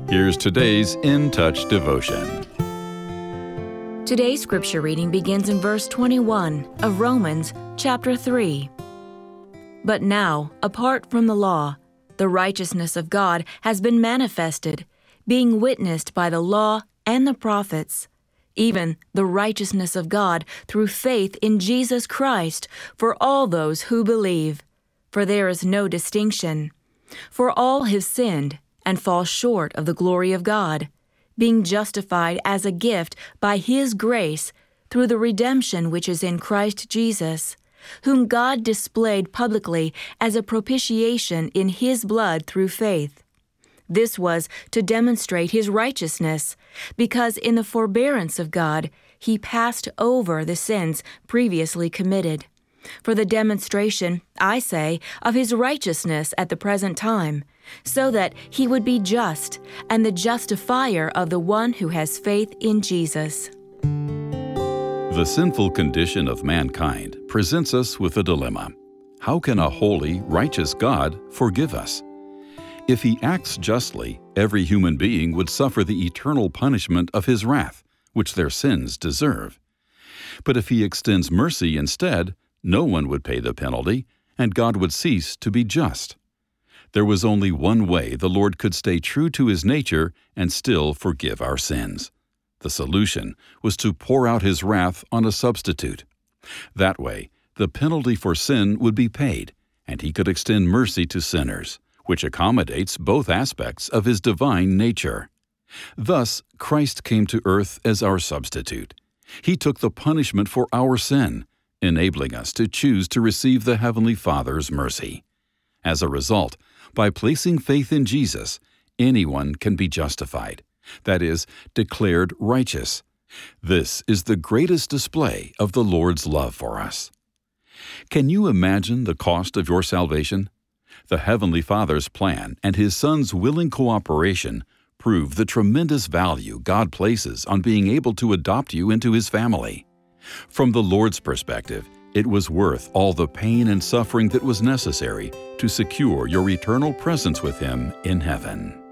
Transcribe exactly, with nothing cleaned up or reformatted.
Here's today's In Touch devotion. Today's scripture reading begins in verse twenty-one of Romans chapter three. But now, apart from the law, the righteousness of God has been manifested, being witnessed by the law and the prophets, even the righteousness of God through faith in Jesus Christ for all those who believe. For there is no distinction. For all have sinned and fall short of the glory of God, being justified as a gift by His grace through the redemption which is in Christ Jesus, whom God displayed publicly as a propitiation in His blood through faith. This was to demonstrate His righteousness, because in the forbearance of God He passed over the sins previously committed, for the demonstration, I say, of His righteousness at the present time, so that He would be just and the justifier of the one who has faith in Jesus. The sinful condition of mankind presents us with a dilemma. How can a holy, righteous God forgive us? If He acts justly, every human being would suffer the eternal punishment of His wrath, which their sins deserve. But if He extends mercy instead, no one would pay the penalty, and God would cease to be just. There was only one way the Lord could stay true to His nature and still forgive our sins. The solution was to pour out His wrath on a substitute. That way, the penalty for sin would be paid, and He could extend mercy to sinners, which accommodates both aspects of His divine nature. Thus, Christ came to earth as our substitute. He took the punishment for our sin, enabling us to choose to receive the Heavenly Father's mercy. As a result, by placing faith in Jesus, anyone can be justified, that is, declared righteous. This is the greatest display of the Lord's love for us. Can you imagine the cost of your salvation? The Heavenly Father's plan and His Son's willing cooperation prove the tremendous value God places on being able to adopt you into His family. From the Lord's perspective, it was worth all the pain and suffering that was necessary to secure your eternal presence with Him in heaven.